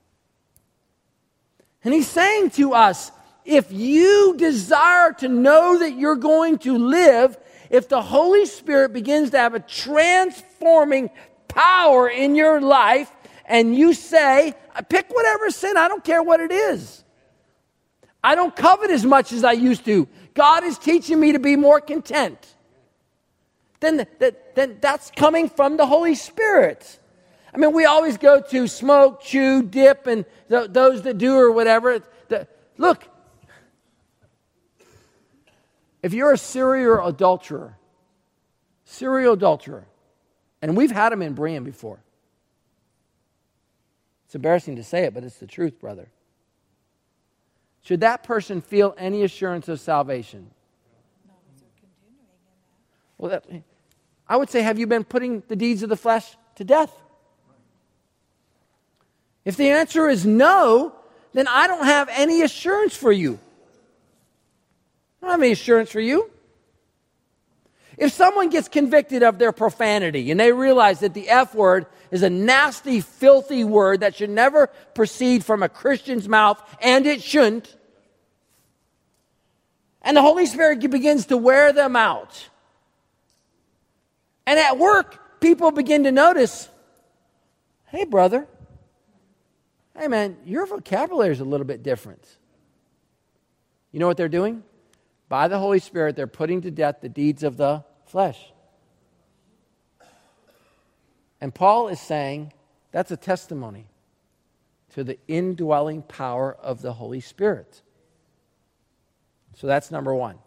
And he's saying to us, if you desire to know that you're going to live, if the Holy Spirit begins to have a transforming power in your life, and you say, pick whatever sin, I don't care what it is. I don't covet as much as I used to. God is teaching me to be more content. Then, that, then that's coming from the Holy Spirit. I mean, we always go to smoke, chew, dip, and th- those that do or whatever. The, look, if you're a serial adulterer, serial adulterer, and we've had him in Brian before. It's embarrassing to say it, but it's the truth, brother. Should that person feel any assurance of salvation? No, because they're continuing in that. Well, that, I would say, have you been putting the deeds of the flesh to death? If the answer is no, then I don't have any assurance for you. I don't have any assurance for you. If someone gets convicted of their profanity and they realize that the F word is a nasty, filthy word that should never proceed from a Christian's mouth, and it shouldn't, and the Holy Spirit begins to wear them out, and at work, people begin to notice, hey, brother, hey, man, your vocabulary is a little bit different. You know what they're doing? By the Holy Spirit, they're putting to death the deeds of the flesh. And Paul is saying that's a testimony to the indwelling power of the Holy Spirit. So that's number one.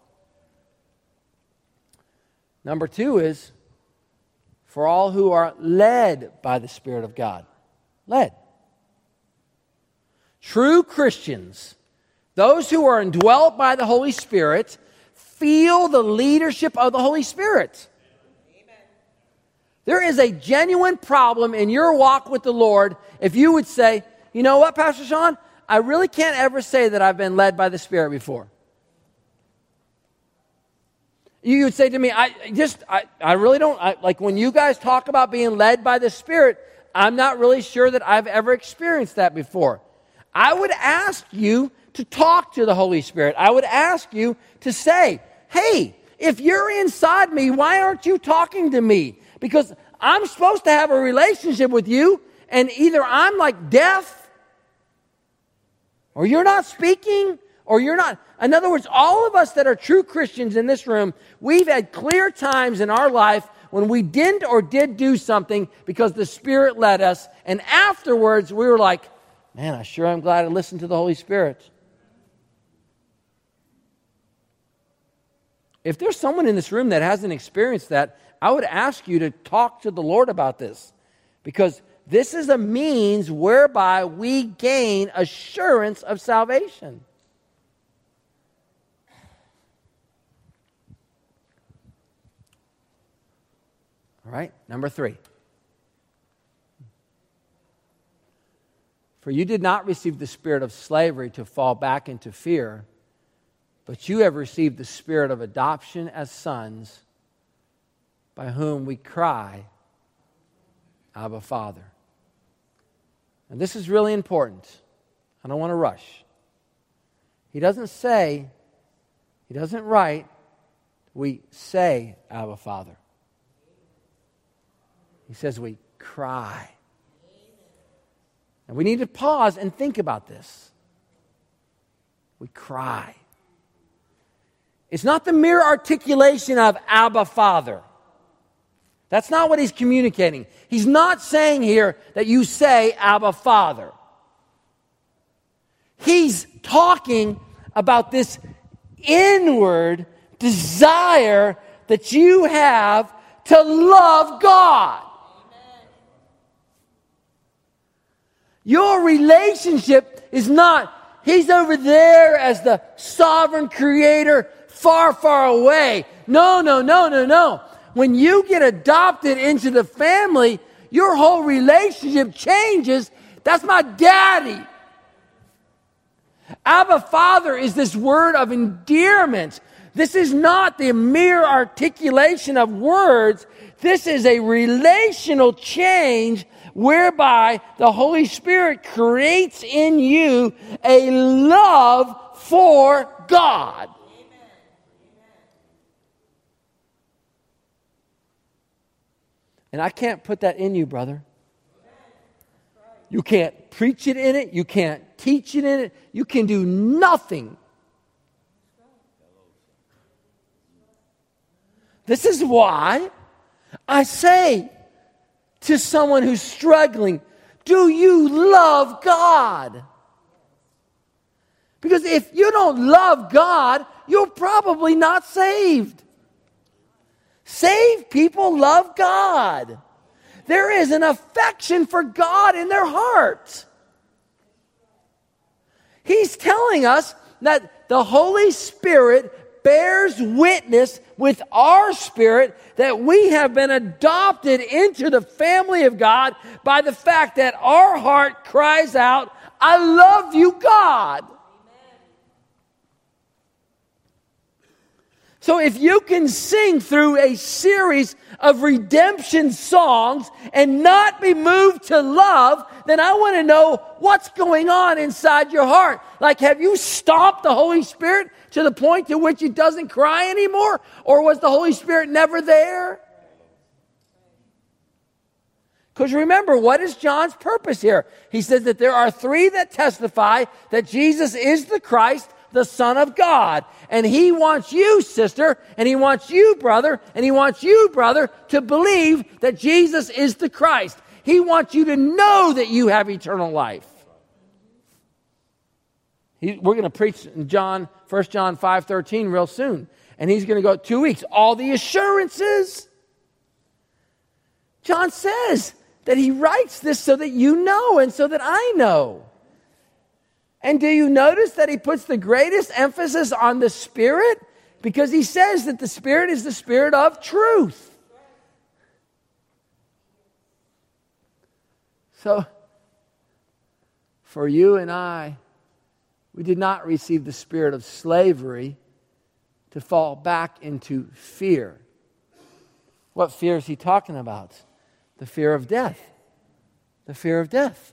Number two is for all who are led by the Spirit of God. Led. True Christians, those who are indwelt by the Holy Spirit, feel the leadership of the Holy Spirit. Amen. There is a genuine problem in your walk with the Lord if you would say, you know what, Pastor Sean, I really can't ever say that I've been led by the Spirit before. You would say to me, I just, I, I really don't, I, like when you guys talk about being led by the Spirit, I'm not really sure that I've ever experienced that before. I would ask you to talk to the Holy Spirit. I would ask you to say, hey, if you're inside me, why aren't you talking to me? Because I'm supposed to have a relationship with you, and either I'm like deaf, or you're not speaking, or you're not. In other words, all of us that are true Christians in this room, we've had clear times in our life when we didn't or did do something because the Spirit led us, and afterwards we were like, man, I sure am glad I listened to the Holy Spirit. If there's someone in this room that hasn't experienced that, I would ask you to talk to the Lord about this, because this is a means whereby we gain assurance of salvation. All right, number three. For you did not receive the spirit of slavery to fall back into fear, but you have received the spirit of adoption as sons, by whom we cry, Abba, Father. And this is really important. I don't want to rush. He doesn't say, he doesn't write, we say, Abba, Father. He says we cry. And we need to pause and think about this. We cry. It's not the mere articulation of Abba, Father. That's not what he's communicating. He's not saying here that you say Abba, Father. He's talking about this inward desire that you have to love God. Your relationship is not, he's over there as the sovereign creator far, far away. No, no, no, no, no. When you get adopted into the family, your whole relationship changes. That's my daddy. Abba, Father is this word of endearment. This is not the mere articulation of words. This is a relational change whereby the Holy Spirit creates in you a love for God. Amen. And I can't put that in you, brother. You can't preach it in it. You can't teach it in it. You can do nothing. This is why I say to someone who's struggling, do you love God? Because if you don't love God, you're probably not saved. Saved people love God. There is an affection for God in their heart. He's telling us that the Holy Spirit bears witness with our spirit that we have been adopted into the family of God by the fact that our heart cries out, I love you, God. So if you can sing through a series of redemption songs and not be moved to love, then I want to know what's going on inside your heart. Like, have you stopped the Holy Spirit to the point to which it doesn't cry anymore? Or was the Holy Spirit never there? Because remember, what is John's purpose here? He says that there are three that testify that Jesus is the Christ, the Son of God. And he wants you, sister, and he wants you, brother, and he wants you, brother, to believe that Jesus is the Christ. He wants you to know that you have eternal life. He, we're going to preach in John, First John five thirteen real soon. And he's going to go two weeks. All the assurances. John says that he writes this so that you know and so that I know. And do you notice that he puts the greatest emphasis on the Spirit? Because he says that the Spirit is the Spirit of truth. So, for you and I, we did not receive the spirit of slavery to fall back into fear. What fear is he talking about? The fear of death. The fear of death.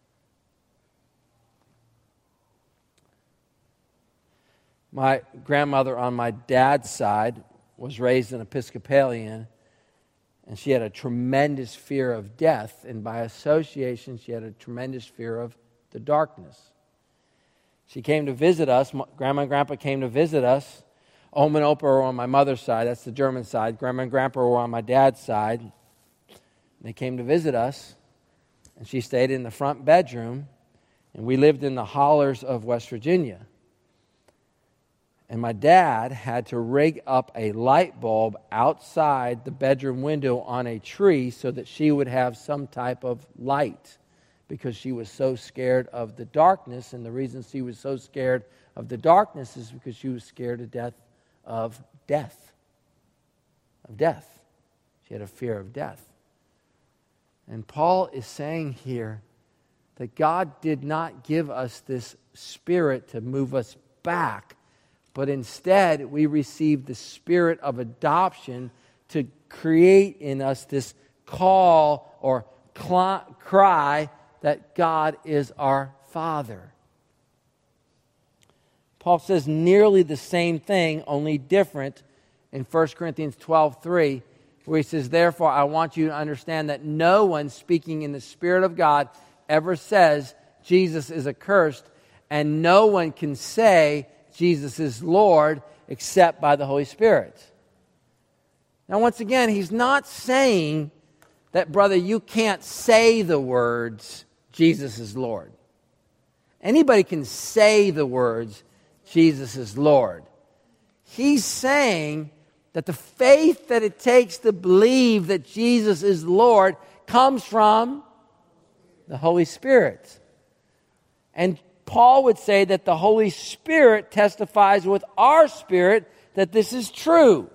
My grandmother on my dad's side was raised an Episcopalian, and she had a tremendous fear of death, and by association, she had a tremendous fear of the darkness. She came to visit us. Grandma and Grandpa came to visit us. Oma and Opa were on my mother's side. That's the German side. Grandma and Grandpa were on my dad's side. They came to visit us, and she stayed in the front bedroom, and we lived in the hollers of West Virginia. And my dad had to rig up a light bulb outside the bedroom window on a tree so that she would have some type of light, because she was so scared of the darkness. And the reason she was so scared of the darkness is because she was scared to death of death. Of death. She had a fear of death. And Paul is saying here that God did not give us this spirit to move us back, but instead we received the spirit of adoption to create in us this call or cl- cry that God is our Father. Paul says nearly the same thing, only different, in First Corinthians twelve three, where he says, therefore, I want you to understand that no one speaking in the Spirit of God ever says Jesus is accursed, and no one can say Jesus is Lord except by the Holy Spirit. Now, once again, he's not saying that, brother, you can't say the words, Jesus is Lord. Anybody can say the words, Jesus is Lord. He's saying that the faith that it takes to believe that Jesus is Lord comes from the Holy Spirit. And Paul would say that the Holy Spirit testifies with our spirit that this is true.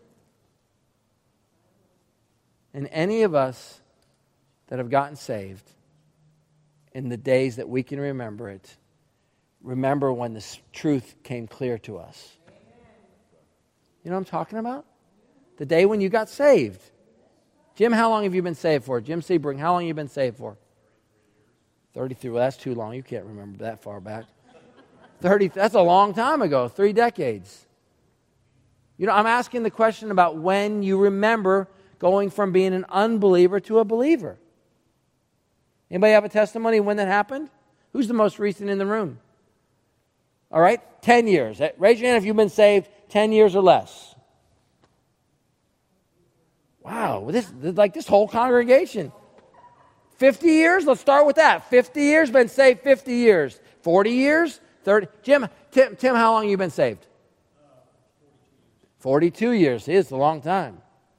And any of us that have gotten saved, in the days that we can remember it, remember when the truth came clear to us. You know what I'm talking about? The day when you got saved. Jim, how long have you been saved for? Jim Sebring, how long have you been saved for? thirty-three. Well, that's too long. You can't remember that far back. thirty. That's a long time ago. Three decades. You know, I'm asking the question about when you remember going from being an unbeliever to a believer. Anybody have a testimony when that happened? Who's the most recent in the room? All right, ten years. Raise your hand if you've been saved ten years or less. Wow, this like this whole congregation. fifty years? Let's start with that. fifty years, been saved fifty years. forty years? thirty? Jim, Tim, Tim, how long have you been saved? forty-two years. It's a long time.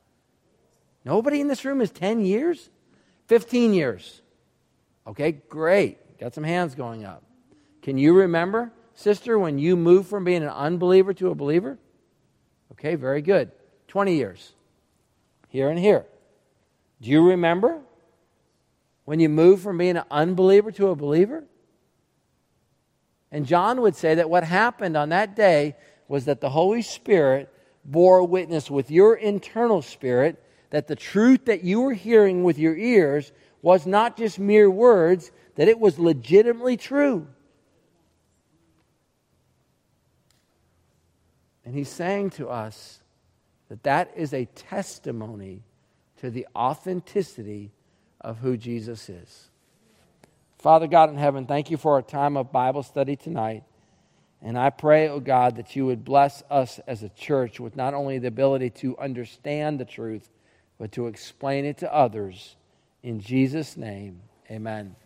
Nobody in this room is ten years? fifteen years. Okay, great. Got some hands going up. Can you remember, sister, when you moved from being an unbeliever to a believer? Okay, very good. twenty years. Here and here. Do you remember when you moved from being an unbeliever to a believer? And John would say that what happened on that day was that the Holy Spirit bore witness with your internal spirit that the truth that you were hearing with your ears was not just mere words, that it was legitimately true. And he's saying to us that that is a testimony to the authenticity of who Jesus is. Father God in heaven, thank you for our time of Bible study tonight. And I pray, oh God, that you would bless us as a church with not only the ability to understand the truth, but to explain it to others. In Jesus' name, amen.